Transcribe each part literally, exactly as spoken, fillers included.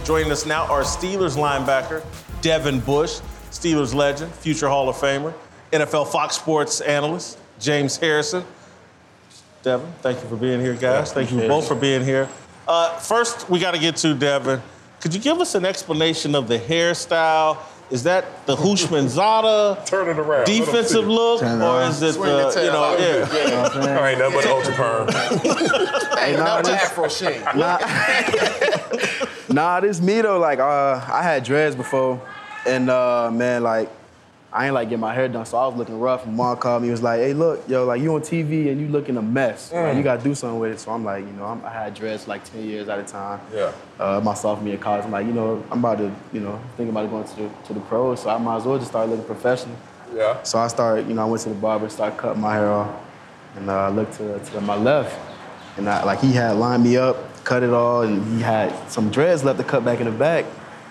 Joining us now, our Steelers linebacker, Devin Bush, Steelers legend, future Hall of Famer, N F L Fox Sports analyst, James Harrison. Devin, thank you for being here, guys. Yeah, thank you both for being here. Uh, first, we got to get to Devin. Could you give us an explanation of the hairstyle? Is that the Hushmanzada Turn it around. defensive look, or is it Swing the, the you know, yeah. yeah. You know All right, nothing but ultra perm. Hey, nah, this, Afro sheen. Nah, nah, this me though. Like, uh, I had dreads before, and uh, man, like, I ain't like get my hair done, so I was looking rough. And mom called me, was like, "Hey, look, yo, like you on T V and you looking a mess. Mm. Like, you gotta do something with it." So I'm like, you know, I'm, I had dreads for like ten years at a time. Yeah. Uh, my sophomore year of college, I'm like, you know, I'm about to, you know, thinking about going to the to the pros, so I might as well just start looking professional. Yeah. So I started, you know, I went to the barber, started cutting my hair off, and I uh, looked to to my left, and I, like he had lined me up, cut it all, and he had some dreads left to cut back in the back.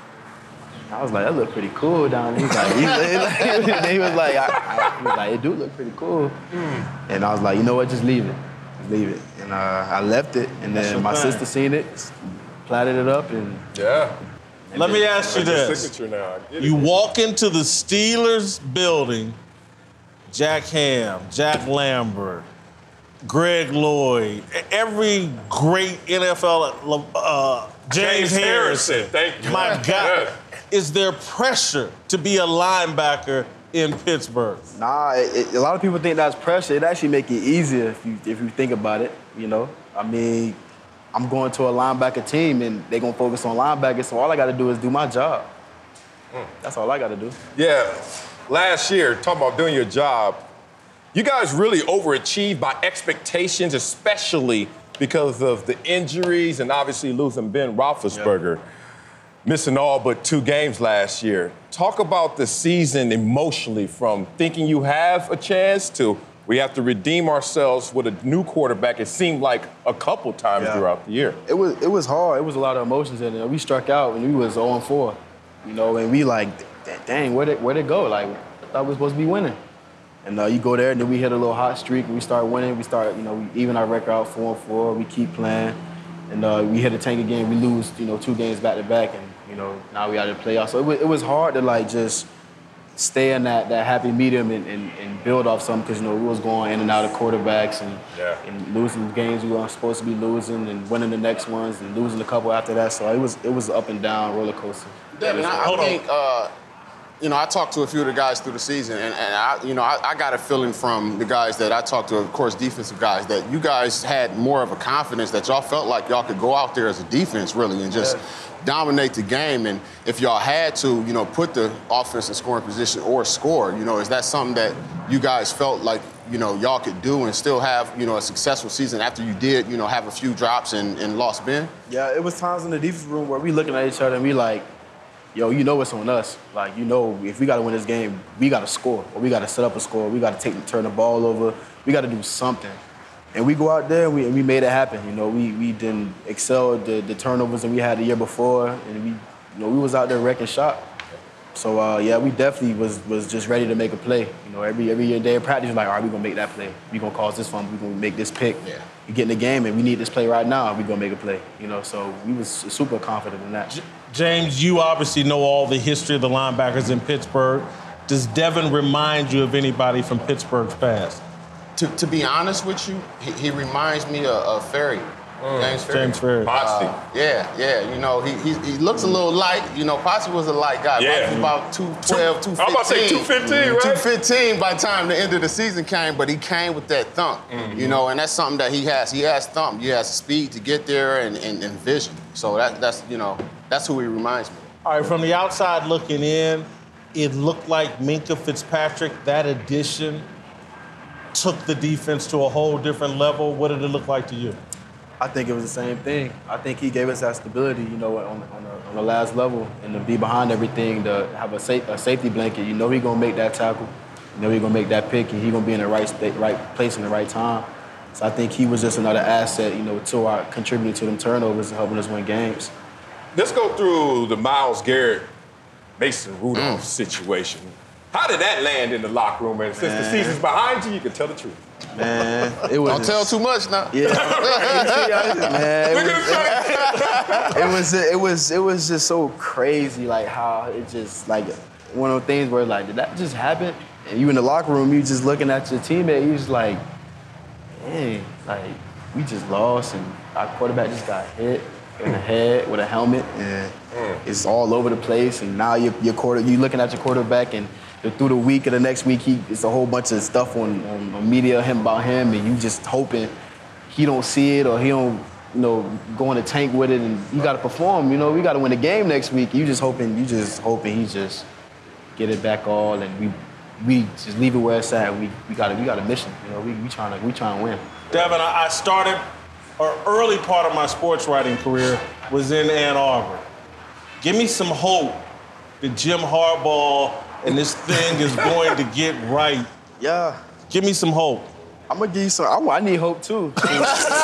I was like, that looked pretty cool down there. He was like, he, like, he was like, I, I, he was like, it do look pretty cool. Mm. And I was like, you know what, just leave it, just leave it. And uh, I left it, and then my sister seen it, platted it up, and yeah. And Let me ask you this: signature now. You walk into the Steelers building, Jack Ham, Jack Lambert, Greg Lloyd, every great N F L, uh, James, James Harrison. Harrison. Thank you. My God. Is there pressure to be a linebacker in Pittsburgh? Nah, it, it, a lot of people think that's pressure. It actually make it easier if you if you think about it, you know? I mean, I'm going to a linebacker team, and they're going to focus on linebackers, so all I got to do is do my job. Mm. That's all I got to do. Yeah. Last year, talking about doing your job, you guys really overachieved by expectations, especially because of the injuries and obviously losing Ben Roethlisberger. Yeah. Missing all but two games last year. Talk about the season emotionally, from thinking you have a chance to we have to redeem ourselves with a new quarterback. It seemed like a couple times yeah. throughout the year. It was it was hard. It was a lot of emotions in it. We struck out and we was oh and four, you know, and we like, dang, where'd it, where'd it go? Like, I thought we were supposed to be winning. And uh, you go there, and then we hit a little hot streak, and we start winning. We start, you know, we even our record out four and four. We keep playing. And uh, we hit a tank again. We lose, you know, two games back to back, and you know now we out of the playoffs. So it was, it was hard to like just stay in that, that happy medium and, and, and build off something, because you know we was going in and out of quarterbacks and yeah. and losing games we weren't supposed to be losing, and winning the next ones and losing a couple after that. So it was it was up and down roller coaster. Devin, I, I think uh, you know I talked to a few of the guys through the season, and, and I you know I, I got a feeling from the guys that I talked to, of course, defensive guys, that you guys had more of a confidence that y'all felt like y'all could go out there as a defense really and just. Yeah. dominate the game, and if y'all had to, you know, put the offense in scoring position or score, you know, is that something that you guys felt like, you know, y'all could do and still have, you know, a successful season after you did, you know, have a few drops and, and lost Ben? Yeah, it was times in the defense room where we looking at each other and we like, yo, you know it's on us. Like, you know, if we got to win this game, we got to score, or we got to set up a score, we got to take turn the ball over, we got to do something. And we go out there and we, and we made it happen. You know, we we didn't excel at the, the turnovers that we had the year before, and we, you know, we was out there wrecking shop. So uh, yeah, we definitely was was just ready to make a play. You know, every every day of practice, we're like, all right, we gonna make that play. We gonna cause this fumble. We gonna make this pick. Yeah. We get in the game and we need this play right now. We gonna make a play. You know, so we was super confident in that. J- James, you obviously know all the history of the linebackers in Pittsburgh. Does Devin remind you of anybody from Pittsburgh's past? To, to be honest with you, he, he reminds me of, of Ferry. Mm. James Ferry. James Ferry. Uh, yeah, yeah. You know, he, he he looks a little light. You know, Posse was a light guy. Yeah. About two twelve, two fifteen. I'm about to say two fifteen, right? two fifteen by the time the end of the season came, but he came with that thump. Mm-hmm. You know, and that's something that he has. He has thump. He has speed to get there and, and, and vision. So that that's, you know, that's who he reminds me of. All right, from the outside looking in, it looked like Minkah Fitzpatrick, that addition, took the defense to a whole different level. What did it look like to you? I think it was the same thing. I think he gave us that stability, you know, on, on, the, on the last level, and to be behind everything, to have a, safe, a safety blanket. You know he's going to make that tackle. You know he's going to make that pick, and he's going to be in the right state, right place in the right time. So I think he was just another asset, you know, to our contributing to them turnovers and helping us win games. Let's go through the Myles Garrett, Mason Rudolph mm. situation. How did that land in the locker room? And since Man. the season's behind you, you can tell the truth. Man, it was. Don't tell too much now. Yeah. Man, it Look was, at it was it was it was just so crazy, like how it just like one of those things where like, did that just happen? And you in the locker room, you just looking at your teammate, you just like, dang, like we just lost and our quarterback just got hit in the head with a helmet and it's all over the place. And now you're, you're quarter, you looking at your quarterback and through the week or the next week, he it's a whole bunch of stuff on, on, on media him about him, and you just hoping he don't see it or he don't, you know, go in the tank with it, and you got to perform. You know, we got to win the game next week. You just hoping, you just hoping he just get it back all, and we we just leave it where it's at. We we got we got a mission. You know, we we trying to we trying to win. Devin, I started, or early part of my sports writing career was in Ann Arbor. Give me some hope that Jim Harbaugh and this thing is going to get right. Yeah. Give me some hope. I'm gonna give you some. I, I need hope too. That's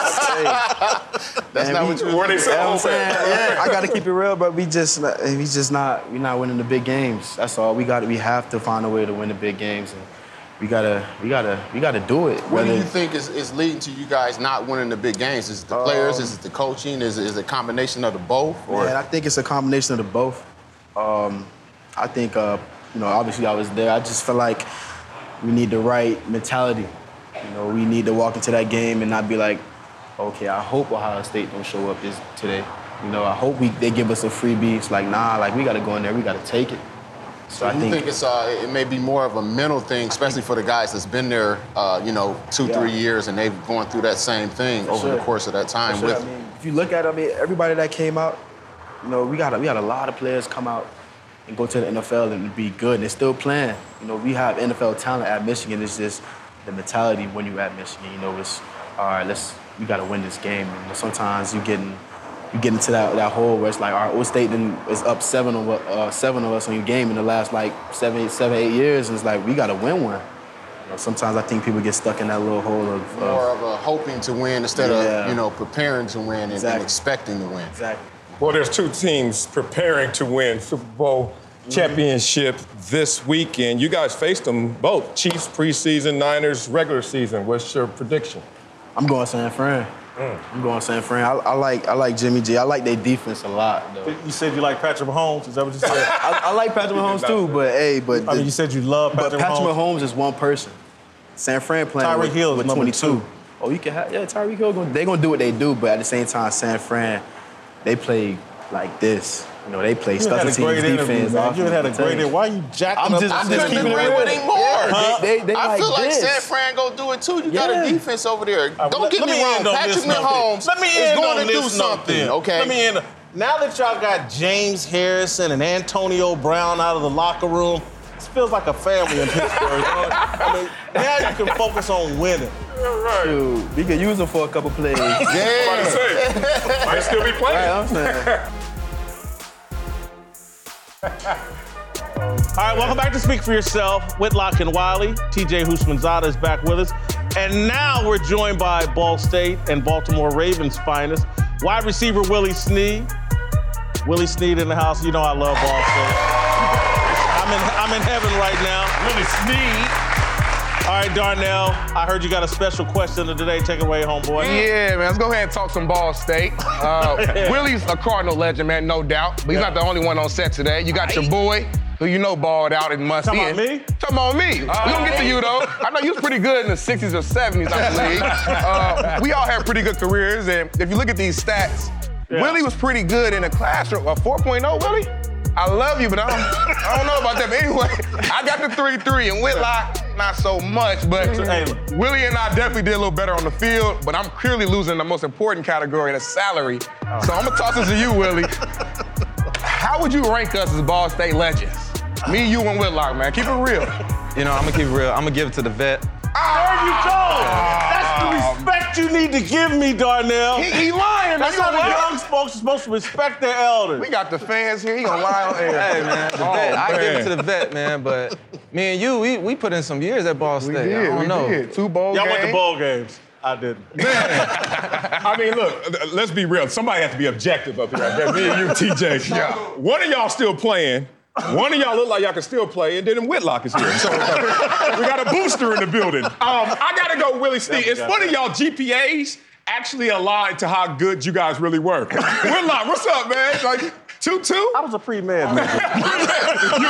Man, not we, what you Where they were say You know what I'm hope saying? at? Yeah, I gotta keep it real, but we just we just not we not winning the big games. That's all. We got we have to find a way to win the big games, and we gotta we gotta we gotta do it. What do Whether- you think is, is leading to you guys not winning the big games? Is it the players? Is it the coaching? Is it, is it a combination of the both? Or Man, I think it's a combination of the both. Um, I think, uh, you know, obviously I was there. I just feel like we need the right mentality. You know, we need to walk into that game and not be like, okay, I hope Ohio State don't show up this today. You know, I hope we they give us a freebie. It's like, nah, like we got to go in there, we got to take it. So I you think, think, it's uh, it may be more of a mental thing, especially for the guys that's been there, uh, you know, two, Yeah. three years, and they've gone through that same thing over sure. the course of that time. Sure, With I mean, if you look at it, I mean, everybody that came out, you know, we got a, we got a lot of players come out and go to the N F L and be good. And they're still playing. You know, we have N F L talent at Michigan. It's just the mentality when you at Michigan. You know, it's all right. Let's we got to win this game. And sometimes you getting you get into that that hole where it's like, all right, Old State then is up seven of uh, seven of us on your game in the last like seven, seven, eight years. And it's like we got to win one. You know, sometimes I think people get stuck in that little hole of, of more of a hoping to win instead Yeah. of, you know, preparing to win and, Exactly. and expecting to win. exactly. Well, there's two teams preparing to win Super Bowl championship this weekend. You guys faced them both, Chiefs preseason, Niners regular season. What's your prediction? I'm going San Fran. Mm. I'm going San Fran. I, I like I like Jimmy G. I like their defense a lot, though. You said you like Patrick Mahomes. Is that what you said? I, I like Patrick Mahomes too, but hey, but I mean, the- you said you love but Patrick, Patrick Mahomes. Mahomes is one person. San Fran playing Tyreek with, Hill is with number twenty-two. two. Oh, you can have yeah, Tyreek Hill. Gonna, they gonna do what they do, but at the same time, San Fran, they play like this. You know, they play You special had a teams, great interview, defense, man. You had a offense, great defense. interview. Why are you jacking I'm up? just- the I'm just system? keeping it agree real. with him more. Yeah, they, they, they I like feel like this. San Fran go do it too. You got Yeah. a defense over there. All right, Don't let- get let me wrong. end on Patrick this note then. Mahomes Let me is end going on to do this note something. then. Okay. Let me end. Now that y'all got James Harrison and Antonio Brown out of the locker room, this feels like a family in Pittsburgh. I mean, now you can focus on winning. Dude, we could use them for a couple plays. About to say, might still be playing. Right, I'm saying. All right, welcome back to Speak for Yourself. Whitlock and Wiley. T J Houshmandzadeh is back with us. And now we're joined by Ball State and Baltimore Ravens finest, wide receiver Willie Snead. Willie Snead in the house. You know I love Ball State. I'm in, I'm in heaven right now. Willie Snead. All right, Darnell, I heard you got a special question of the day. Take it away, homeboy. Yeah, man, let's go ahead and talk some Ball State. Uh, Willie's a Cardinal legend, man, no doubt. But he's Yeah. not the only one on set today. You got your boy, who you know balled out and must Talking in. about me? Talking about me. we gonna get to you, though. I know you was pretty good in the sixties or seventies, I believe. Uh, we all had pretty good careers, and if you look at these stats, Yeah. Willie was pretty good in the classroom. A four point oh, Willie? I love you, but I don't, I don't know about that. But anyway, I got the three three, and Whitlock, not so much. But Hey. Willie and I definitely did a little better on the field, but I'm clearly losing the most important category, the salary. So I'm gonna toss this to you, Willie. How would you rank us as Ball State legends? Me, you, and Whitlock, man. Keep it real. You know, I'm gonna keep it real. I'm gonna give it to the vet. There you go. That's the respect you need to give me, Darnell. He, he lying. That's You how know the what? young folks are supposed to respect their elders. We got the fans here. He gonna lie on air. Hey, man, the Oh, vet. I give man. it to the vet, man. But me and you, we, we put in some years at Ball State. We I did. don't We know. did. Two bowl Y'all games. went to bowl games. I didn't. I mean, look, let's be real. Somebody has to be objective up here. I guess me and you, T J. Yeah. One of y'all still playing. One of y'all look like y'all can still play, and then Whitlock is here. So uh, we got a booster in the building. Um, I gotta go, Willie Snead. It's funny y'all G P As actually aligned to how good you guys really were. Whitlock, what's up, man? Like, two two? I was a pre-med major. You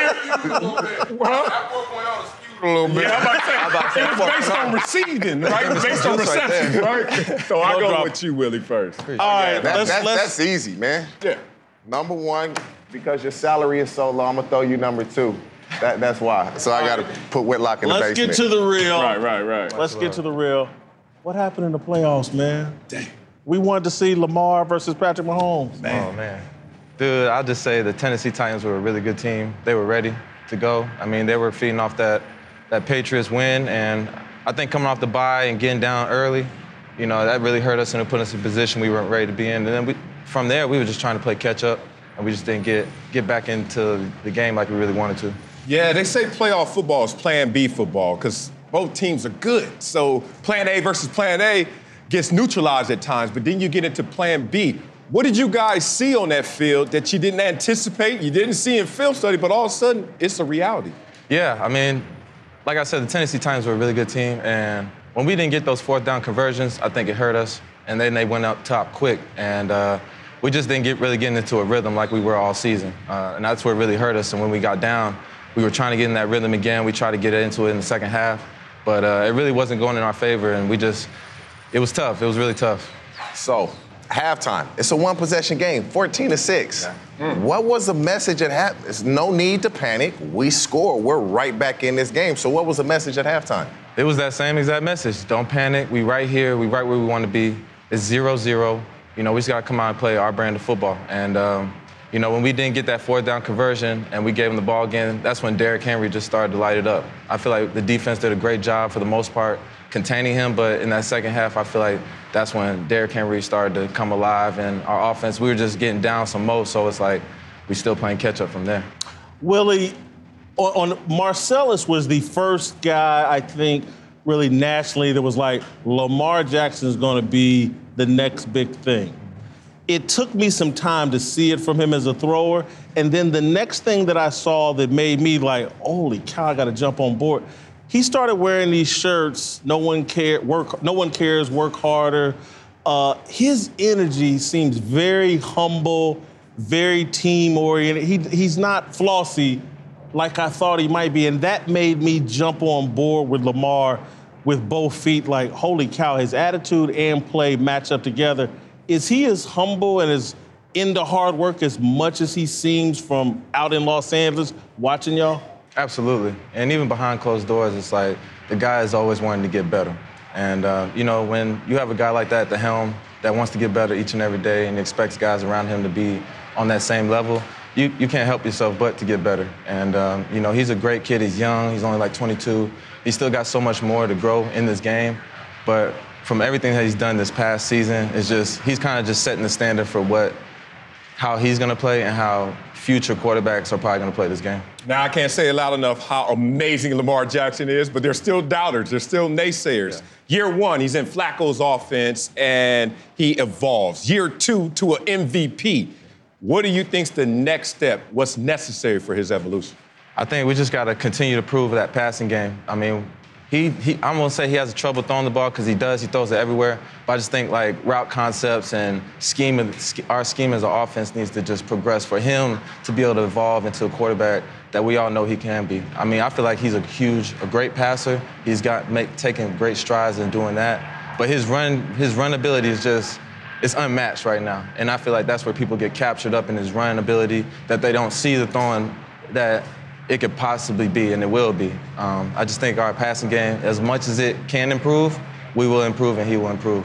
engineer? Well, A little bit. yeah, I'm about to say, I'm about to say it was based on receiving, right? It was based on Juice right reception, there. right? So I No go drop. with you, Willie, first. All right, That- let's, that's, let's that's easy, man. Yeah. Number one, because your salary is so low, I'm gonna throw you number two. That, that's why. So I gotta put Whitlock in the let's basement. get to the real. Right, right, right. Let's get to the real. What happened in the playoffs, man? Dang. We wanted to see Lamar versus Patrick Mahomes. Oh, man. Dude, I'll just say the Tennessee Titans were a really good team. They were ready to go. I mean, they were feeding off that, that Patriots win, and I think coming off the bye and getting down early, you know, that really hurt us and it put us in a position we weren't ready to be in. And then we, from there, we were just trying to play catch up, and we just didn't get, get back into the game like we really wanted to. Yeah, they say playoff football is plan B football because both teams are good. So plan A versus plan A gets neutralized at times, but then you get into plan B. What did you guys see on that field that you didn't anticipate, you didn't see in film study, but all of a sudden, it's a reality? Yeah, I mean, like I said, the Tennessee Titans were a really good team, and when we didn't get those fourth down conversions, I think it hurt us, and then they went up top quick, and uh, we just didn't get really getting into a rhythm like we were all season, uh, and that's what really hurt us, and when we got down, we were trying to get in that rhythm again. We tried to get into it in the second half, but uh, it really wasn't going in our favor, and we just, it was tough. It was really tough. So, halftime. It's a one-possession game, fourteen to six. Yeah. Mm. What was the message at half? There's no need to panic. We score. We're right back in this game. So what was the message at halftime? It was that same exact message. Don't panic. We right here. We right where we want to be. It's zero zero. You know, we just got to come out and play our brand of football. And, um, you know, when we didn't get that fourth down conversion and we gave them the ball again, that's when Derrick Henry just started to light it up. I feel like the defense did a great job for the most part containing him, but in that second half, I feel like that's when Derrick Henry started to come alive, and our offense, we were just getting down some more, so it's like we still playing catch-up from there. Willie, on, on Marcellus was the first guy, I think, really nationally that was like, Lamar Jackson is going to be the next big thing. It took me some time to see it from him as a thrower, and then the next thing that I saw that made me like, holy cow, I got to jump on board. He started wearing these shirts, no one care, work, no one cares, work harder. Uh, his energy seems very humble, very team-oriented. He, he's not flossy like I thought he might be, and that made me jump on board with Lamar with both feet. Like, holy cow, his attitude and play match up together. Is he as humble and as into hard work as much as he seems from out in Los Angeles watching y'all? Absolutely. And even behind closed doors, it's like the guy is always wanting to get better. And, uh, you know, when you have a guy like that at the helm that wants to get better each and every day and expects guys around him to be on that same level, you, you can't help yourself but to get better. And, um, you know, he's a great kid. He's young. He's only like twenty-two. He's still got so much more to grow in this game. But from everything that he's done this past season, it's just, he's kind of just setting the standard for what, how he's going to play and how future quarterbacks are probably going to play this game. Now, I can't say it loud enough how amazing Lamar Jackson is, but there's still doubters. There's still naysayers. Yeah. Year one, he's in Flacco's offense, and he evolves. Year two, to an M V P. What do you think's the next step? What's necessary for his evolution? I think we just got to continue to prove that passing game. I mean, He, he, I'm gonna say he has trouble throwing the ball because he does. He throws it everywhere. But I just think like route concepts and scheme, our scheme as an offense needs to just progress for him to be able to evolve into a quarterback that we all know he can be. I mean, I feel like he's a huge, a great passer. He's got make, taking great strides in doing that. But his run, his run ability is just, it's unmatched right now. And I feel like that's where people get captured up in his run ability, that they don't see the throwing that it could possibly be, and it will be. Um, I just think our passing game, as much as it can improve, we will improve and he will improve.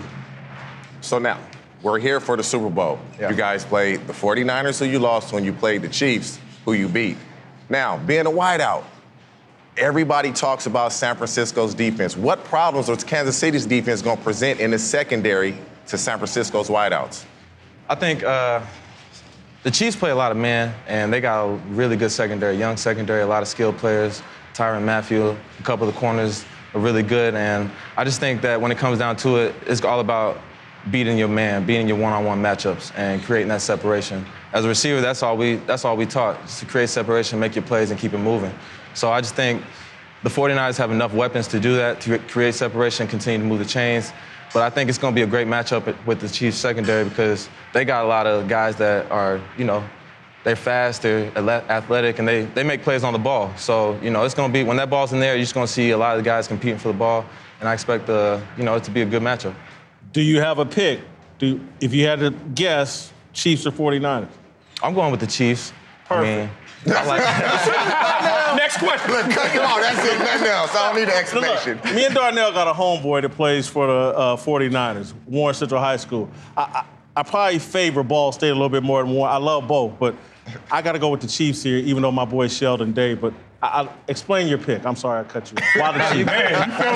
So now, we're here for the Super Bowl. Yeah. You guys played the forty-niners, who you lost, when you played the Chiefs, who you beat. Now, being a wideout, everybody talks about San Francisco's defense. What problems was Kansas City's defense going to present in the secondary to San Francisco's wideouts? I think uh, the Chiefs play a lot of man, and they got a really good secondary, young secondary, a lot of skilled players. Tyrann Mathieu, a couple of the corners are really good, and I just think that when it comes down to it, it's all about beating your man, beating your one-on-one matchups, and creating that separation. As a receiver, that's all we that's all we taught, just to create separation, make your plays, and keep it moving. So I just think the forty-niners have enough weapons to do that, to create separation, continue to move the chains. But I think it's going to be a great matchup with the Chiefs secondary because they got a lot of guys that are, you know, they're fast, they're athletic, and they, they make plays on the ball. So, you know, it's going to be, when that ball's in there, you're just going to see a lot of the guys competing for the ball. And I expect, uh, you know, it to be a good matchup. Do you have a pick? Do, if you had to guess, Chiefs or forty-niners? I'm going with the Chiefs. Perfect. I mean, I like Next question. Look, cut him off. That's it. Nothing else. I don't need an explanation. Look, me and Darnell got a homeboy that plays for the uh, forty-niners, Warren Central High School. I, I, I probably favor Ball State a little bit more than Warren. I love both, but I got to go with the Chiefs here, even though my boy Sheldon Day. But I, I, explain your pick. I'm sorry I cut you off. Why the Chiefs? Man, you felt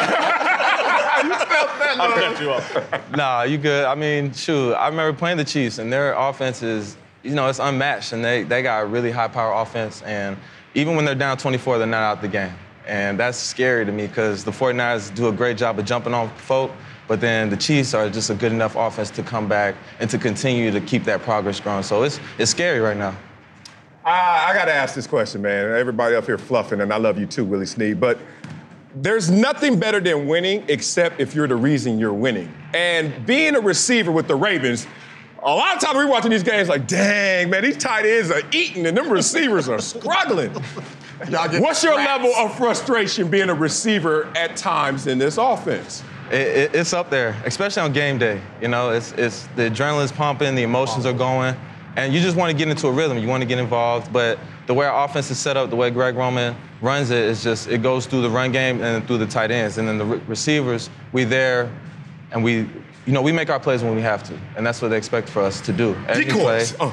that. You felt that, I Lord. cut you off. Nah, you good. I mean, shoot, I remember playing the Chiefs, and their offense is, you know, it's unmatched, and they, they got a really high-power offense, and even when they're down twenty-four, they're not out the game. And that's scary to me because the forty-niners do a great job of jumping on folk, but then the Chiefs are just a good enough offense to come back and to continue to keep that progress going. So it's it's scary right now. I, I got to ask this question, man. Everybody up here fluffing, and I love you too, Willie Snead, but there's nothing better than winning except if you're the reason you're winning. And being a receiver with the Ravens, a lot of times we're watching these games like, dang, man, these tight ends are eating and them receivers are struggling. What's your level of frustration being a receiver at times in this offense? It, it, it's up there, especially on game day. You know, it's it's the adrenaline's pumping, the emotions are going, and you just want to get into a rhythm. You want to get involved, but the way our offense is set up, the way Greg Roman runs it, is just it goes through the run game and through the tight ends, and then the re- receivers, we there, and we. You know, we make our plays when we have to, and that's what they expect for us to do. Every Decoys. play. Oh.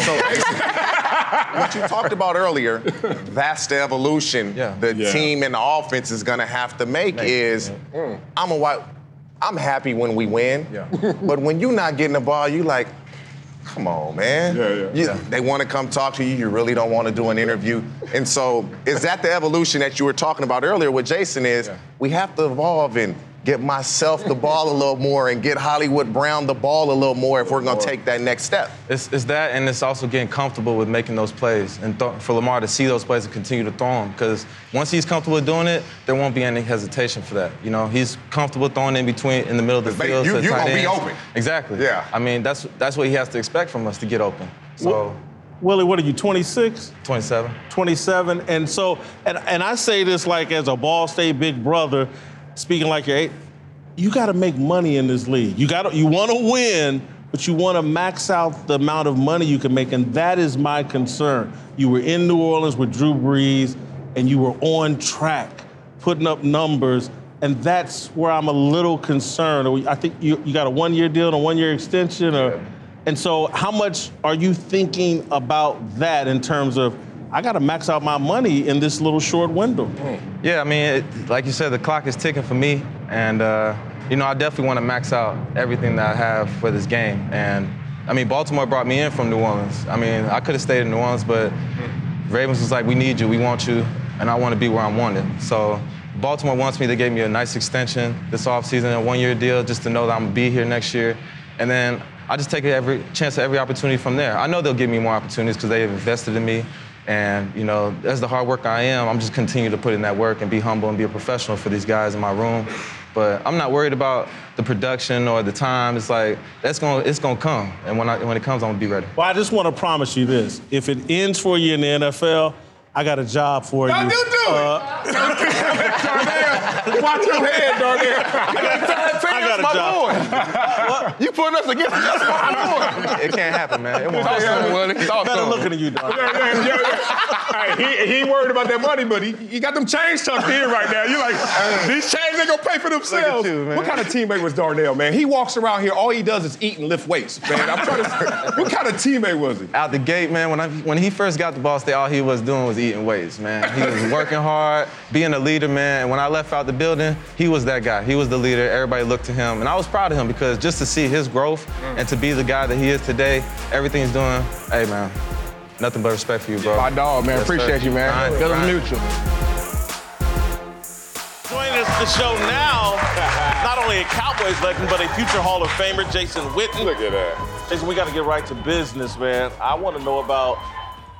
So, what you talked about earlier, that's the evolution Yeah. the Yeah. team and the offense is going to have to make Make, is, yeah. I'm a white, I'm happy when we win, Yeah. but when you're not getting the ball, you like, come on, man. Yeah, yeah. You- Yeah. They want to come talk to you. You really don't want to do an interview. And so is that the evolution that you were talking about earlier with Jason is Yeah. we have to evolve and get myself the ball a little more and get Hollywood Brown the ball a little more if we're going to take that next step. It's, it's that, and it's also getting comfortable with making those plays, and th- for Lamar to see those plays and continue to throw them. Because once he's comfortable with doing it, there won't be any hesitation for that. You know, he's comfortable throwing in between, in the middle of the Because field. you- to you tight gonna be ends. open. Exactly. Yeah. I mean, that's that's what he has to expect from us to get open. So, Willie, what are you, twenty-six? twenty-seven. twenty-seven. And so, and, and I say this like as a Ball State big brother, speaking like you're eight, you got to make money in this league. You got to, you want to win, but you want to max out the amount of money you can make, and that is my concern. You were in New Orleans with Drew Brees, and you were on track, putting up numbers, and that's where I'm a little concerned. I think you, you got a one-year deal and a one-year extension, or, and so how much are you thinking about that in terms of, I got to max out my money in this little short window? Yeah, I mean, it, like you said, the clock is ticking for me, and uh, you know, I definitely want to max out everything that I have for this game. And I mean, Baltimore brought me in from New Orleans. I mean, I could have stayed in New Orleans, but Ravens was like, we need you, we want you, and I want to be where I'm wanted. So Baltimore wants me. They gave me a nice extension this offseason, a one-year deal, just to know that I'm gonna be here next year. And then I just take every chance at every opportunity from there. I know they'll give me more opportunities because they've invested in me. And, you know, as the hard worker I am, I'm just continue to put in that work and be humble and be a professional for these guys in my room. But I'm not worried about the production or the time. It's like, that's gonna, it's gonna come. And when, I, when it comes, I'm gonna be ready. Well, I just want to promise you this. If it ends for you in the N F L, I got a job for Y'all you. do do Uh, it. Darnell, watch your head, Darnell. I got a job. You putting us against that's my boy. It can't happen, man. It won't Talk happen. to him, Willie. Talk Better to him. looking at you, dog. Yeah, yeah, yeah, yeah. Hey, he, he ain't worried about that money, but he, he got them chains tucked in right now. You like, these chains ain't gonna pay for themselves. you, man. What kind of teammate was Darnell, man? He walks around here, all he does is eat and lift weights, man. I'm trying to. What kind of teammate was he? Out the gate, man, when I when he first got the Ball State, all he was doing was eating weights, man. He was working hard, being a leader, man. And when I left out the building, he was that guy. He was the leader. Everybody looked to him. And I was proud of him because just to see his growth and to be the guy that he is today, everything he's doing, hey, man, nothing but respect for you, bro. My dog, man. Yes, Appreciate sir. you, man. Fine, Feelings fine. mutual. Joining us the show now, not only a Cowboys legend, but a future Hall of Famer, Jason Witten. Look at that. Jason, we got to get right to business, man. I want to know about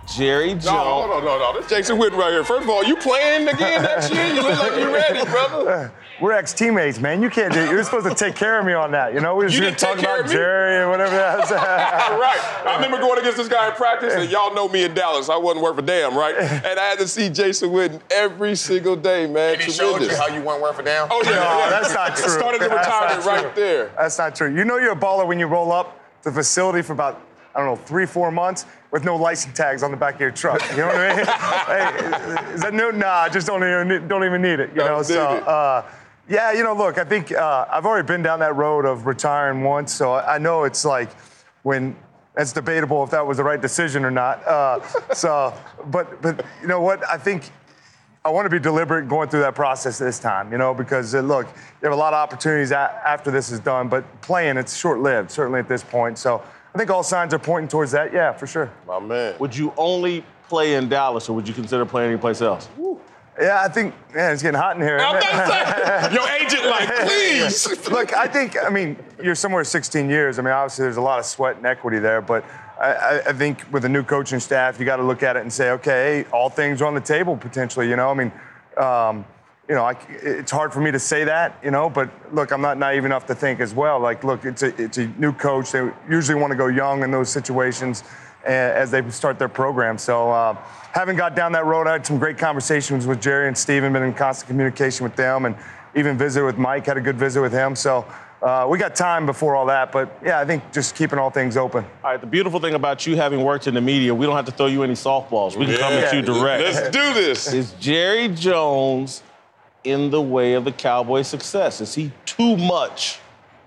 Jerry Jones. No, no, no, no, no. This Jason Witten right here. First of all, you playing again next year? You look like you're ready, brother. We're ex-teammates, man. You can't do it. You're supposed to take care of me on that. You know, we were You just didn't talk take care about of me? Jerry and whatever that was. Right. I remember going against this guy in practice, and y'all know me in Dallas. I wasn't worth a damn, right? And I had to see Jason Witten every single day, man. And he showed you how you weren't worth a damn? Oh, yeah. No, yeah. that's not true. Started the That's not retirement true. right there. That's not true. You know you're a baller when you roll up to the facility for about, I don't know, three, four months with no license tags on the back of your truck. You know what I mean? Hey, is that new? Nah, I just don't even, don't even need it. You No, know, dig so, it. uh, yeah, you know, look, I think uh, I've already been down that road of retiring once, so I know it's like when it's debatable if that was the right decision or not. Uh, so, but, but you know what? I think I want to be deliberate going through that process this time, you know, because uh, look, you have a lot of opportunities a- after this is done, but playing, it's short-lived, certainly at this point. So I think all signs are pointing towards that. Yeah, for sure. My man. Would you only play in Dallas, or would you consider playing anyplace else? Yeah, I think, man, it's getting hot in here. I'm isn't it? not saying, your agent like, please. Look, I think, I mean, you're somewhere sixteen years. I mean, obviously there's a lot of sweat and equity there, but I, I, I think with a new coaching staff, you got to look at it and say, okay, hey, all things are on the table potentially, you know? I mean, um, you know, I, it's hard for me to say that, you know, but look, I'm not naive enough to think as well. Like, look, it's a, it's a new coach. They usually want to go young in those situations as they start their program. So uh, haven't got down that road. I had some great conversations with Jerry and Steven, been in constant communication with them, and even visited with Mike, had a good visit with him. So uh, we got time before all that, but yeah, I think just keeping all things open. All right, the beautiful thing about you having worked in the media, we don't have to throw you any softballs. We can come at you direct. Let's do this. Is Jerry Jones in the way of the Cowboys' success? Is he too much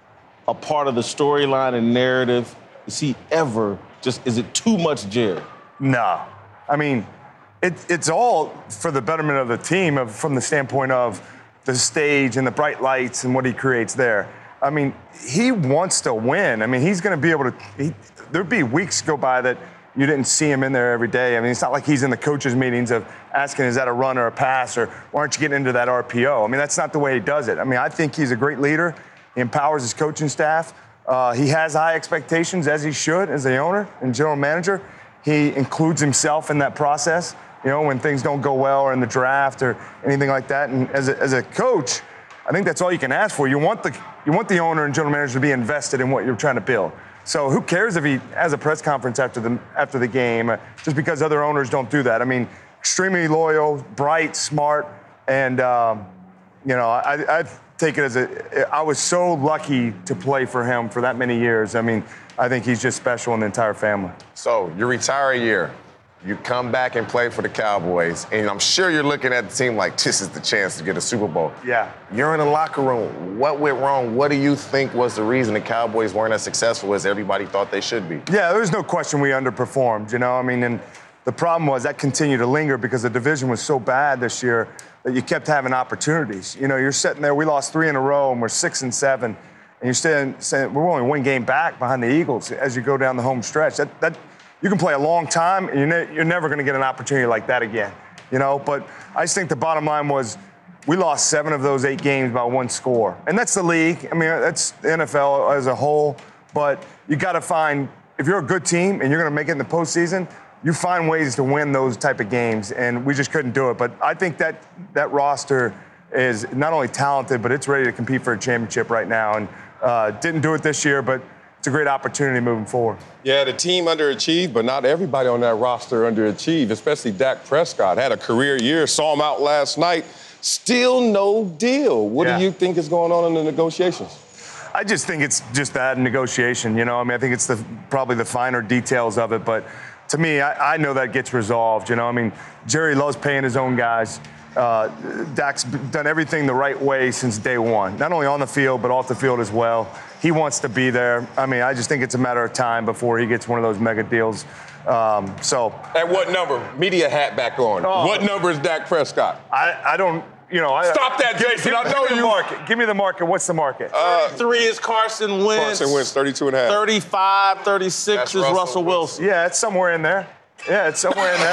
a part of the storyline and narrative? Is he ever just, is it too much Jerry? No. I mean, it, it's all for the betterment of the team of, from the standpoint of the stage and the bright lights and what he creates there. I mean, he wants to win. I mean, he's going to be able to, he, there'd be weeks go by that you didn't see him in there every day. I mean, it's not like he's in the coaches' meetings of asking, is that a run or a pass, or why aren't you getting into that R P O? I mean, that's not the way he does it. I mean, I think he's a great leader. He empowers his coaching staff. Uh, he has high expectations, as he should, as the owner and general manager. He includes himself in that process, you know, when things don't go well or in the draft or anything like that. And as a, as a coach, I think that's all you can ask for. You want the you want the owner and general manager to be invested in what you're trying to build. So who cares if he has a press conference after the after the game, uh, just because other owners don't do that? I mean, extremely loyal, bright, smart, and um, you know, I, I take it as a. I was so lucky to play for him for that many years. I mean, I think he's just special in the entire family. So you retire a year, you come back and play for the Cowboys, and I'm sure you're looking at the team like this is the chance to get a Super Bowl. Yeah. You're in the locker room. What went wrong? What do you think was the reason the Cowboys weren't as successful as everybody thought they should be? Yeah, there's no question we underperformed, you know? I mean, and the problem was that continued to linger because the division was so bad this year that you kept having opportunities. You know, you're sitting there, we lost three in a row, and we're six and seven, and you're saying, saying we're only one game back behind the Eagles as you go down the home stretch. That, that you can play a long time, and you're, ne- you're never going to get an opportunity like that again, you know? But I just think the bottom line was we lost seven of those eight games by one score. And that's the league. I mean, that's the N F L as a whole. But you got to find, if you're a good team and you're going to make it in the postseason, you find ways to win those type of games, and we just couldn't do it. But I think that that roster is not only talented, but it's ready to compete for a championship right now. And uh, didn't do it this year, but it's a great opportunity moving forward. Yeah, the team underachieved, but not everybody on that roster underachieved, especially Dak Prescott. Had a career year, saw him out last night. Still no deal. What Yeah. do you think is going on in the negotiations? I just think it's just that negotiation, you know. I mean, I think it's the probably the finer details of it, but to me, I, I know that gets resolved, you know. I mean, Jerry loves paying his own guys. Uh, Dak's done everything the right way since day one, not only on the field, but off the field as well. He wants to be there. I mean, I just think it's a matter of time before he gets one of those mega deals. Um, so. At what number? Media hat back on. Oh. What number is Dak Prescott? I, I don't, you know. I, Stop that, Jason. I know give me you. The market. Give me the market. What's the market? Uh, Three is Carson Wentz. Carson Wentz, thirty-two and a half. thirty-five, thirty-six That's is Russell Russell Wilson. Yeah, it's somewhere in there. Yeah, it's somewhere in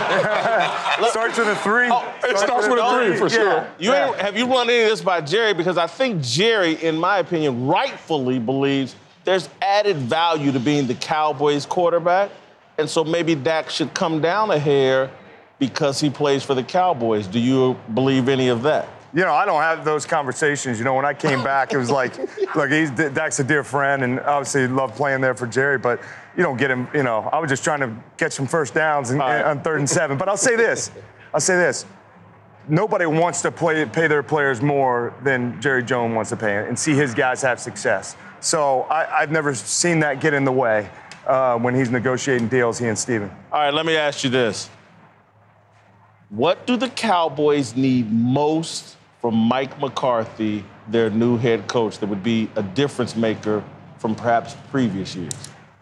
there. Starts with a three. Oh, it starts with a three, for sure. Yeah. You ain't, have you run any of this by Jerry? Because I think Jerry, in my opinion, rightfully believes there's added value to being the Cowboys quarterback. and so maybe Dak should come down a hair because he plays for the Cowboys. Do you believe any of that? You know, I don't have those conversations. You know, when I came back, it was like, look, he's, Dak's a dear friend, and obviously love playing there for Jerry, but you don't get him, you know, I was just trying to catch some first downs and, right. on third and seven. But I'll say this, I'll say this. Nobody wants to play, pay their players more than Jerry Jones wants to pay and see his guys have success. So I, I've never seen that get in the way uh, when he's negotiating deals, he and Steven. All right, let me ask you this. What do the Cowboys need most from Mike McCarthy, their new head coach, that would be a difference maker from perhaps previous years?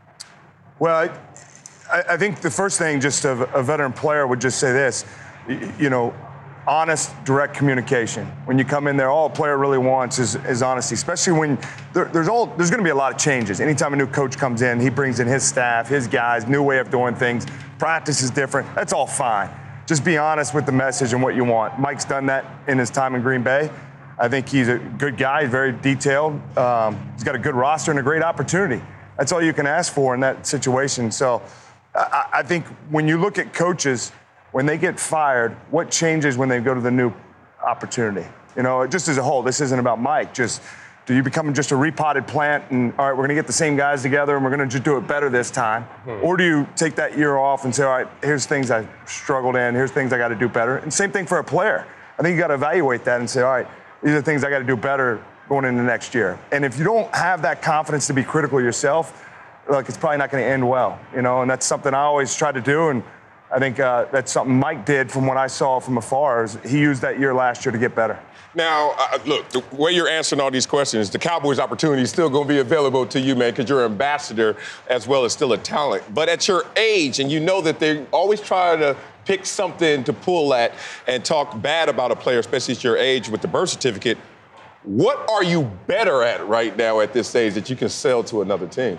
Well, I, I think the first thing, just a, a veteran player would just say this, you, you know, honest, direct communication. When you come in there, all a player really wants is, is honesty, especially when there, there's all there's going to be a lot of changes. Anytime a new coach comes in, he brings in his staff, his guys, new way of doing things. Practice is different. That's all fine. Just be honest with the message and what you want. Mike's done that in his time in Green Bay. I think he's a good guy. He's very detailed. Um, he's got a good roster and a great opportunity. That's all you can ask for in that situation. So I, I think when you look at coaches, when they get fired, what changes when they go to the new opportunity? You know, just as a whole, this isn't about Mike. Just, do you become just a repotted plant and, all right, we're going to get the same guys together and we're going to just do it better this time? Hmm. Or do you take that year off and say, all right, here's things I struggled in, here's things I got to do better? And same thing for a player. I think you got to evaluate that and say, all right, these are things I got to do better going into next year. And if you don't have that confidence to be critical of yourself, like, it's probably not going to end well, you know? And that's something I always try to do. And I think uh, that's something Mike did from what I saw from afar. Is he used that year last year to get better. Now, uh, look, the way you're answering all these questions, the Cowboys' opportunity is still going to be available to you, man, because you're an ambassador as well as still a talent. But at your age, and you know that they always try to pick something to pull at and talk bad about a player, especially at your age with the birth certificate, what are you better at right now at this age that you can sell to another team?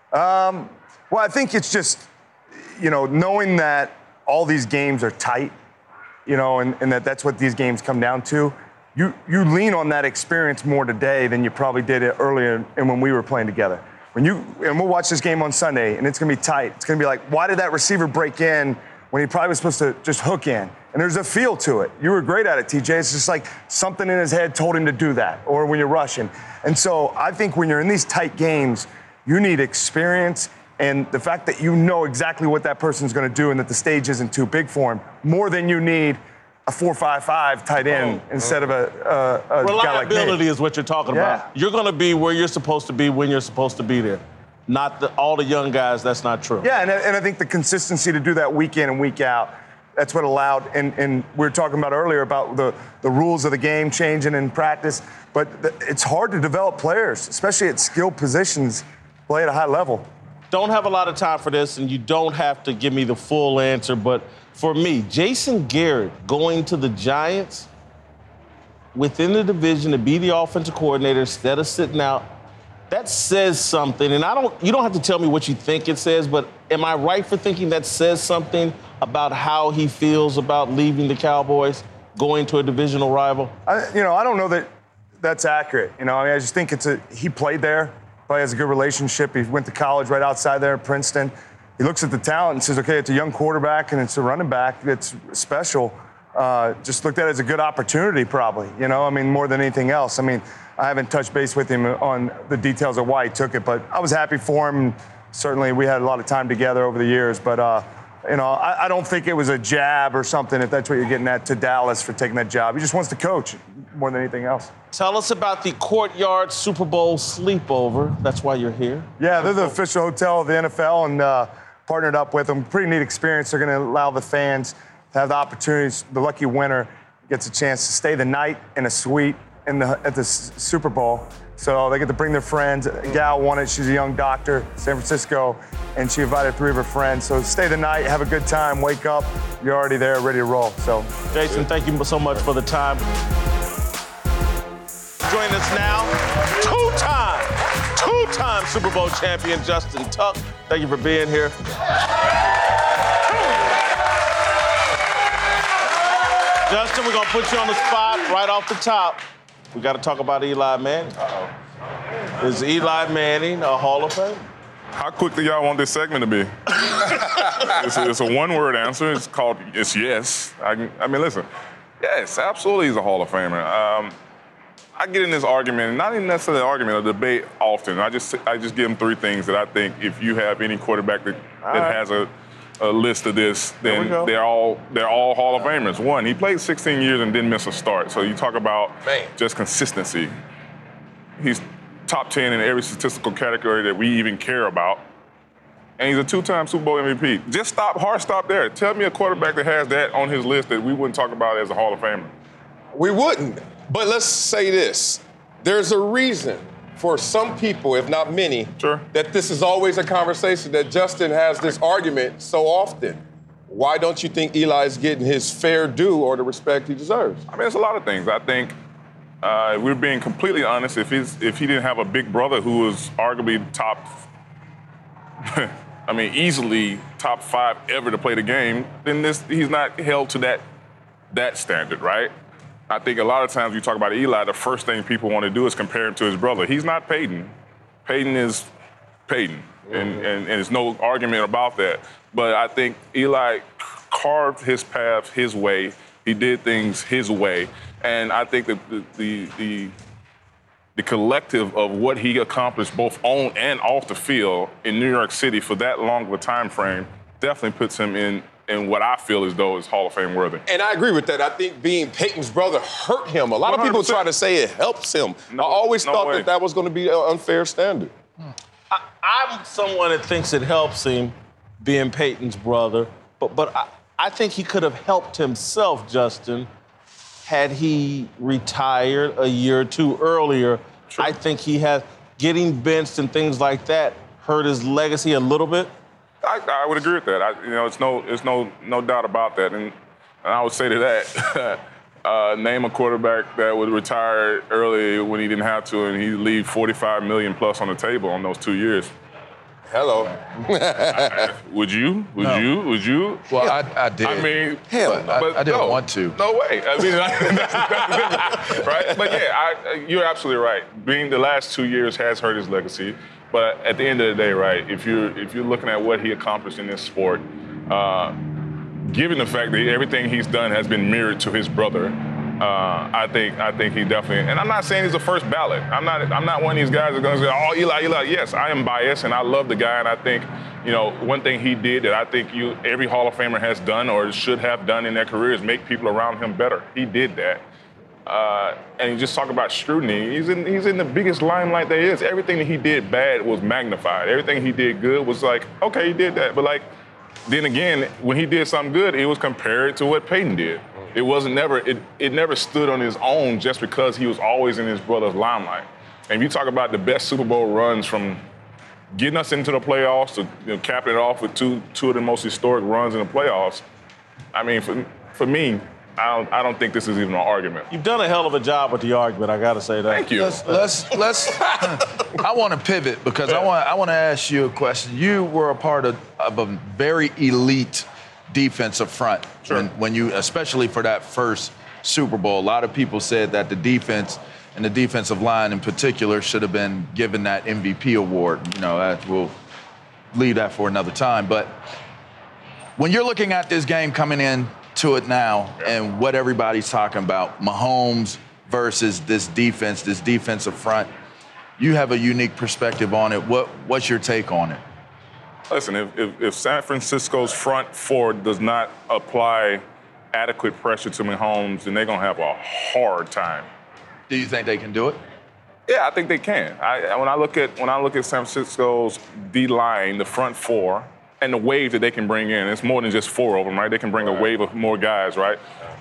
Um, well, I think it's just, you know, knowing that all these games are tight, you know, and, and that that's what these games come down to. You you lean on that experience more today than you probably did it earlier and when we were playing together. When you and we'll watch this game on Sunday, and it's going to be tight. It's going to be like, why did that receiver break in when he probably was supposed to just hook in? And there's a feel to it. You were great at it, T J. It's just like something in his head told him to do that, or when you're rushing. And so I think when you're in these tight games, you need experience and the fact that you know exactly what that person's going to do and that the stage isn't too big for him, more than you need a four five five tight end oh, instead oh. of a, a, a guy like me. Reliability is what you're talking yeah. about. You're going to be where you're supposed to be when you're supposed to be there. Not the, all the young guys, that's not true. Yeah, and, and I think the consistency to do that week in and week out, that's what allowed, and, and we were talking about earlier about the, the rules of the game changing in practice, but the, it's hard to develop players, especially at skilled positions, play at a high level. Don't have a lot of time for this, and you don't have to give me the full answer, but for me, Jason Garrett going to the Giants within the division to be the offensive coordinator instead of sitting out, that says something. And I don't, you don't have to tell me what you think it says, but am I right for thinking that says something about how he feels about leaving the Cowboys, going to a divisional rival? I, you know, I don't know that that's accurate. You know, I mean, I just think it's a, he played there, probably has a good relationship. He went to college right outside there at Princeton. He looks at the talent and says, okay, it's a young quarterback and it's a running back that's special. Uh, just looked at it as a good opportunity, probably, you know, I mean, more than anything else. I mean, I haven't touched base with him on the details of why he took it, but I was happy for him. Certainly, we had a lot of time together over the years, but, uh, you know, I, I don't think it was a jab or something, if that's what you're getting at, to Dallas for taking that job. He just wants to coach more than anything else. Tell us about the Courtyard Super Bowl sleepover. That's why you're here. Yeah, they're the official hotel of the N F L, and uh, partnered up with them. Pretty neat experience. They're going to allow the fans to have the opportunities. The lucky winner gets a chance to stay the night in a suite in the, at the Super Bowl. So they get to bring their friends. A gal won it. She's a young doctor, San Francisco, and she invited three of her friends. So stay the night, have a good time, wake up. You're already there, ready to roll. So, Jason, thank you so much for the time. Join us now, two-time, two-time Super Bowl champion Justin Tuck. Thank you for being here. Justin, we're going to put you on the spot right off the top. We got to talk about Eli Manning. Uh-oh. Is Eli Manning a Hall of Famer? How quick do y'all want this segment to be? it's, a, it's a one-word answer. It's called, it's yes. I, can, I mean, listen, yes, absolutely he's a Hall of Famer. Um, I get in this argument, not even necessarily an argument, a debate often. I just I just give them three things that I think if you have any quarterback that, that right. has a, a list of this, then go. they're all they're all Hall of Famers. One, he played sixteen years and didn't miss a start. So you talk about Man. just consistency. He's top ten in every statistical category that we even care about. And he's a two-time Super Bowl M V P. Just stop, hard stop there. Tell me a quarterback that has that on his list that we wouldn't talk about as a Hall of Famer. We wouldn't. But let's say this. There's a reason for some people, if not many, Sure. that this is always a conversation, that Justin has this argument so often. Why don't you think Eli's getting his fair due or the respect he deserves? I mean, it's a lot of things. I think uh, if we're being completely honest, if he's if he didn't have a big brother who was arguably top, I mean, easily top five ever to play the game, then this he's not held to that that standard, right? I think a lot of times you talk about Eli, the first thing people want to do is compare him to his brother. He's not Peyton. Peyton is Peyton, mm-hmm. and, and, and there's no argument about that. But I think Eli carved his path his way. He did things his way. And I think that the, the, the, the collective of what he accomplished both on and off the field in New York City for that long of a time frame definitely puts him in and what I feel as though is Hall of Fame worthy. And I agree with that. I think being Peyton's brother hurt him. A lot one hundred percent. of people try to say it helps him. No, I always no thought way. that that was going to be an unfair standard. I, I'm someone that thinks it helps him being Peyton's brother, but but I, I think he could have helped himself, Justin, had he retired a year or two earlier. Sure. I think he has getting benched and things like that hurt his legacy a little bit. I, I would agree with that. I, you know, it's no, it's no, no doubt about that. And, and I would say to that, uh, name a quarterback that would retire early when he didn't have to, and he'd leave forty-five million plus on the table on those two years. Hello. I, would you? Would No. you? Would you? Well, I, I did. I mean, Hell but I, but I didn't no, want to. No way. I mean, that's, that's different, right? But yeah, I, you're absolutely right. Being the last two years has hurt his legacy. But at the end of the day, right, if you're if you're looking at what he accomplished in this sport, uh, given the fact that everything he's done has been mirrored to his brother, uh, I think I think he definitely. And I'm not saying he's the first ballot. I'm not I'm not one of these guys that are going to say, oh, Eli, Eli. Yes, I am biased, and I love the guy, and I think, you know, one thing he did that I think you every Hall of Famer has done or should have done in their career is make people around him better. He did that. Uh, and you just talk about scrutiny. He's in he's in the biggest limelight there is. Everything that he did bad was magnified. Everything he did good was like, okay, he did that. But like, then again, when he did something good, it was compared to what Peyton did. It wasn't never it it never stood on his own just because he was always in his brother's limelight. And if you talk about the best Super Bowl runs from getting us into the playoffs to, you know, capping it off with two two of the most historic runs in the playoffs, I mean, for for me, I don't, I don't think this is even an argument. You've done a hell of a job with the argument, I got to say that. Thank you. Let's let's, let's I want to pivot because I want I want to ask you a question. You were a part of, of a very elite defensive front Sure. when, when you, especially for that first Super Bowl. A lot of people said that the defense and the defensive line in particular should have been given that M V P award. You know, that, we'll leave that for another time. But when you're looking at this game coming in to it now and what everybody's talking about, Mahomes versus this defense, this defensive front, you have a unique perspective on it. What What's your take on it? Listen, if, if, if San Francisco's front four does not apply adequate pressure to Mahomes, then they're going to have a hard time. Do you think they can do it? Yeah, I think they can. I, when I look at when I look at San Francisco's D line, the front four, and the wave that they can bring in, it's more than just four of them, right? They can bring a wave of more guys, right?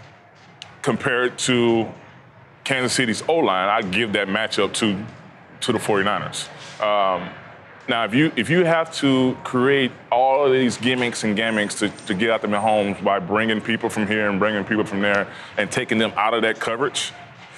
Compared to Kansas City's O-line, I give that matchup to to the 49ers. Um, now, if you if you have to create all of these gimmicks and gimmicks to, to get out the Mahomes by bringing people from here and bringing people from there and taking them out of that coverage,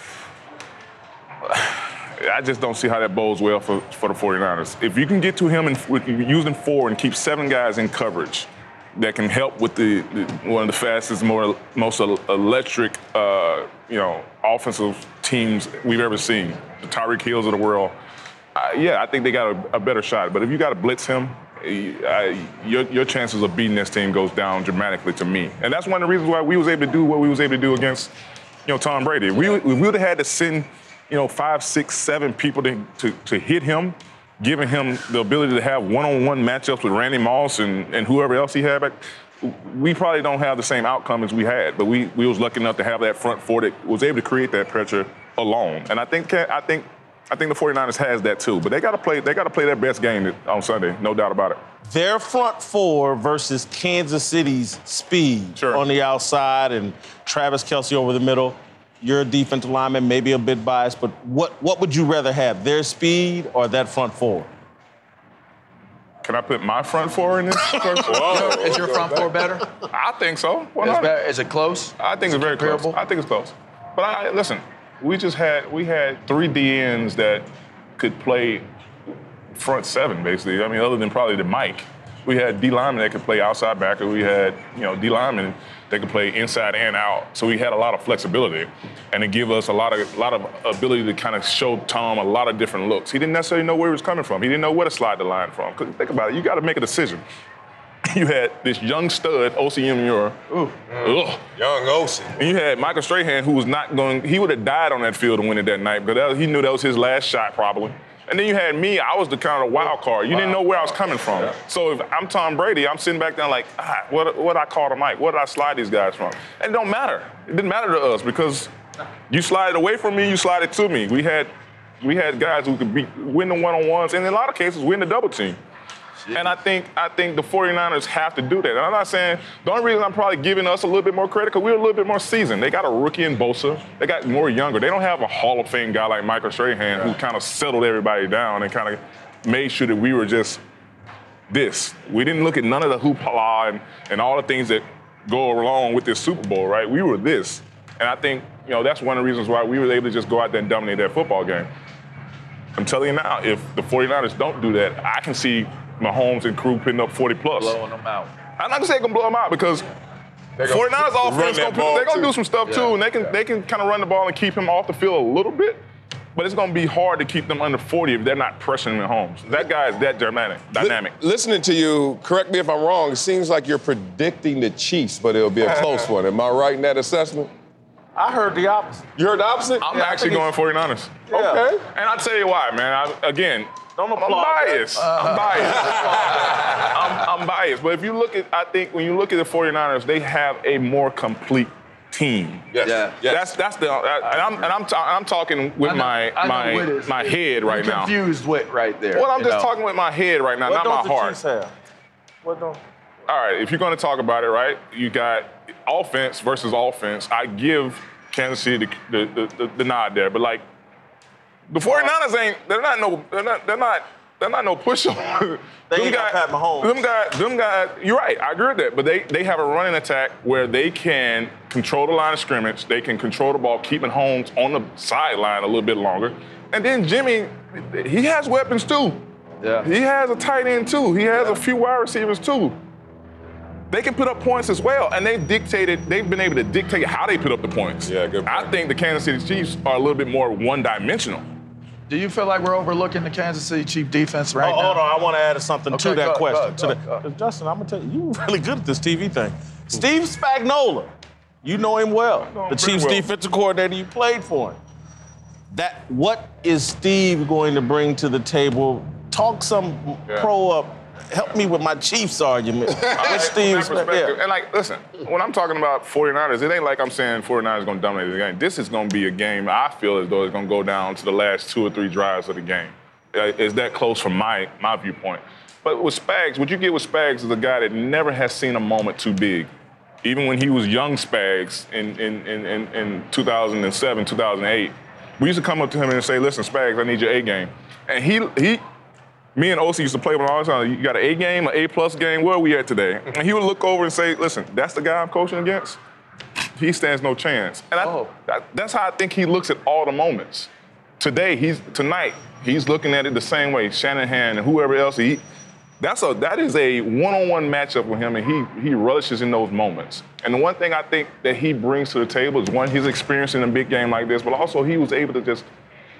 I just don't see how that bodes well for, for the 49ers. If you can get to him and with using four and keep seven guys in coverage that can help with the, the one of the fastest, more most electric, uh, you know, offensive teams we've ever seen, the Tyreek Hills of the world, Uh, yeah, I think they got a, a better shot. But if you got to blitz him, I, your, your chances of beating this team goes down dramatically to me. And that's one of the reasons why we was able to do what we was able to do against, you know, Tom Brady. We, we would have had to send, you know, five, six, seven people to, to, to hit him, giving him the ability to have one-on-one matchups with Randy Moss and, and whoever else he had back. We probably don't have the same outcome as we had, but we, we was lucky enough to have that front four that was able to create that pressure alone. And I think I think I think the 49ers has that too. But they gotta play they gotta play their best game on Sunday, no doubt about it. Their front four versus Kansas City's speed Sure. on the outside and Travis Kelce over the middle. You're a defensive lineman, maybe a bit biased, but what, what would you rather have, their speed or that front four? Can I put my front four in this? Whoa. Is your front four better? I think so. Is, one hundred. better? Is it close? I think it's very close. comparable? I think it's close. But I, listen, we just had we had three D Ns that could play front seven, basically. I mean, other than probably the Mike. We had D linemen that could play outside backer. We had, you know, D linemen that could play inside and out. So we had a lot of flexibility, and it gave us a lot of a lot of ability to kind of show Tom a lot of different looks. He didn't necessarily know where he was coming from. He didn't know where to slide the line from. Because think about it, you got to make a decision. You had this young stud, O C Umenyiora. Ooh. Ugh. Young Osi. And you had Michael Strahan, who was not going, he would have died on that field to win it that night, because that was, he knew that was his last shot probably. And then you had me, I was the kind of wild card. You wow. didn't know where I was coming from. Yeah. So if I'm Tom Brady, I'm sitting back there like, ah, what what I call to Mike? What did I slide these guys from? And it don't matter. It didn't matter to us because you slide it away from me, you slide it to me. We had we had guys who could beat, win the one-on-ones, and in a lot of cases, win the double team. Shit. And I think I think the 49ers have to do that. And I'm not saying, the only reason I'm probably giving us a little bit more credit, because we're a little bit more seasoned. They got a rookie in Bosa. They got more younger. They don't have a Hall of Fame guy like Michael Strahan yeah. who kind of settled everybody down and kind of made sure that we were just this. We didn't look at none of the hoopla and, and all the things that go along with this Super Bowl, right? We were this. And I think, you know, that's one of the reasons why we were able to just go out there and dominate that football game. I'm telling you now, if the 49ers don't do that, I can see Mahomes and crew putting up forty plus. Blowing them out. I'm not gonna say gonna blow them out because they're 49ers offense gonna, they're gonna do some stuff yeah. too, and they can yeah. they can kind of run the ball and keep him off the field a little bit. But it's gonna be hard to keep them under forty if they're not pressuring Mahomes. That guy is that dynamic. Dynamic. L- listening to you, correct me if I'm wrong. It seems like you're predicting the Chiefs, but it'll be a close one. Am I right in that assessment? I heard the opposite. You heard the opposite? I'm yeah, actually going 49ers. Yeah. Okay. And I'll tell you why, man. I, again, Don't I'm biased. Uh, I'm biased. I'm, I'm biased. But if you look at, I think when you look at the 49ers, they have a more complete team. Yes. Yeah. Yes. That's that's the. Uh, and I'm and I'm, ta- I'm talking with know, my my is, my head right now. Confused with right there. Well, I'm just know. talking with my head right now, What not my don't the heart. Chiefs have? What don't? All right, if you're going to talk about it, right, you got offense versus offense. I give Kansas City the the, the, the nod there, but like the 49ers ain't. They're not no. They're not. They're not. They're not no pushover. They them ain't got Pat Mahomes. Them guys. Them guys. You're right. I agree with that. But they they have a running attack where they can control the line of scrimmage. They can control the ball, keeping Holmes on the sideline a little bit longer. And then Jimmy, he has weapons too. Yeah. He has a tight end too. He has yeah. a few wide receivers too. They can put up points as well, and they've dictated, they've been able to dictate how they put up the points. Yeah, good point. I think the Kansas City Chiefs are a little bit more one-dimensional. Do you feel like we're overlooking the Kansas City Chief defense right oh, now? Hold on, I want to add something okay, to that go, question. go, to go, the, go. Justin, I'm gonna tell you, you're really good at this T V thing. Steve Spagnuolo, you know him well. Know him the Chiefs' well. defensive coordinator, you played for him. That what is Steve going to bring to the table? Talk some yeah. pro up. Help me with my Chiefs argument. What's Steve's perspective? And like, listen, when I'm talking about 49ers, it ain't like I'm saying 49ers are going to dominate the game. This is going to be a game I feel as though it's going to go down to the last two or three drives of the game. It's that close from my my viewpoint. But with Spags, what you get with Spags is a guy that never has seen a moment too big. Even when he was young Spags in in in, in, in two thousand seven, two thousand eight, we used to come up to him and say, "Listen, Spags, I need your A game." And he he. Me and O C used to play with him all the time. You got an A game, an A plus game, where are we at today? And he would look over and say, listen, that's the guy I'm coaching against. He stands no chance. And I, oh. that, that's how I think he looks at all the moments. Today, he's tonight, he's looking at it the same way. Shanahan and whoever else, he, that's a, that is a one-on-one matchup with him, and he, he relishes in those moments. And the one thing I think that he brings to the table is, one, his experience in a big game like this, but also he was able to just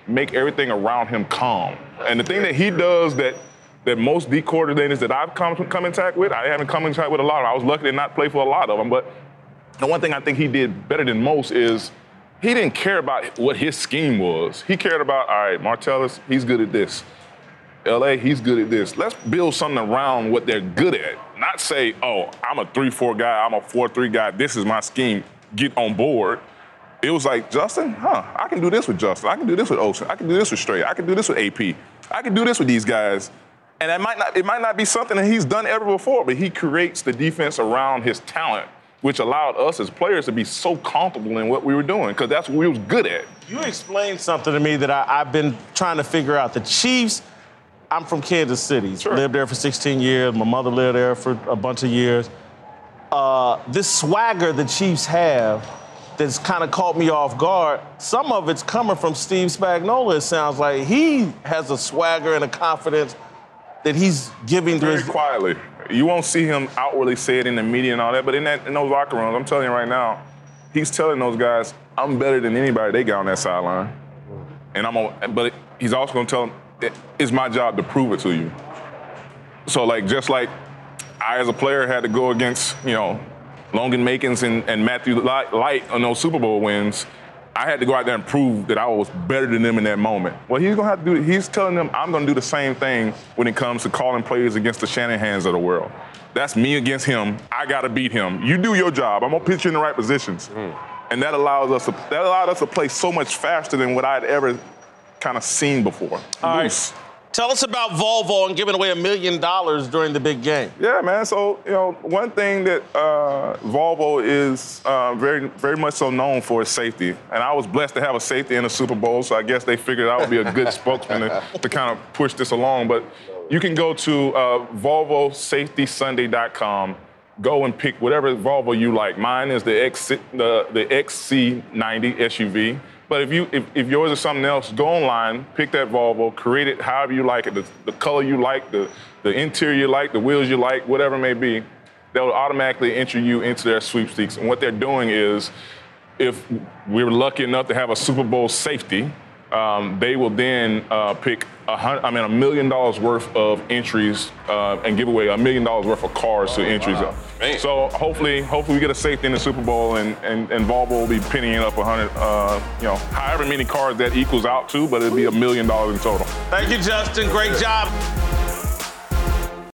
make everything around him calm. And the thing that he does that that most D coordinators that I've come, come in contact with, I haven't come in contact with a lot of them. I was lucky to not play for a lot of them, but the one thing I think he did better than most is he didn't care about what his scheme was. He cared about, all right, Martellus, he's good at this. L A, he's good at this. Let's build something around what they're good at. Not say, oh, I'm a three four guy, I'm a four three guy, this is my scheme, get on board. It was like, Justin, huh, I can do this with Justin. I can do this with Ocean. I can do this with Stray. I can do this with A P. I can do this with these guys. And that might not, it might not be something that he's done ever before, but he creates the defense around his talent, which allowed us as players to be so comfortable in what we were doing, because that's what we was good at. You explained something to me that I, I've been trying to figure out. The Chiefs, I'm from Kansas City. Sure. Lived there for sixteen years. My mother lived there for a bunch of years. Uh, this swagger the Chiefs have that's kind of caught me off guard, some of it's coming from Steve Spagnuolo, it sounds like. He has a swagger and a confidence that he's giving to Very his... quietly. You won't see him outwardly say it in the media and all that, but in, that, in those locker rooms, I'm telling you right now, he's telling those guys, I'm better than anybody they got on that sideline. And I'm gonna, but he's also gonna tell them, it's my job to prove it to you. So like, just like I as a player had to go against, you know, Logan Makins and, and Matthew Light on those Super Bowl wins, I had to go out there and prove that I was better than them in that moment. Well, he's gonna have to do, he's telling them I'm gonna do the same thing when it comes to calling plays against the Shanahans of the world. That's me against him. I gotta beat him. You do your job. I'm gonna put you in the right positions. Mm. And that allows us to, that allowed us to play so much faster than what I'd ever kind of seen before. All Loose. right. Tell us about Volvo and giving away a million dollars during the big game. Yeah, man. So, you know, one thing that uh, Volvo is uh, very, very much so known for is safety. And I was blessed to have a safety in the Super Bowl, so I guess they figured I would be a good spokesman to, to kind of push this along. But you can go to uh, Volvo Safety Sunday dot com. Go and pick whatever Volvo you like. Mine is the X, the, the X C ninety S U V. But if you if, if yours is something else, go online, pick that Volvo, create it however you like it, the, the color you like, the, the interior you like, the wheels you like, whatever it may be. They'll automatically enter you into their sweepstakes. And what they're doing is, if we're lucky enough to have a Super Bowl safety, um, they will then uh, pick a hundred, I mean, a million dollars worth of entries uh, and give away a million dollars worth of cars to entries. Wow. So hopefully, hopefully we get a safety in the Super Bowl, and, and, and Volvo will be pennying up a hundred, uh, you know, however many cars that equals out to, but it'll be a million dollars in total. Thank you, Justin. Great job.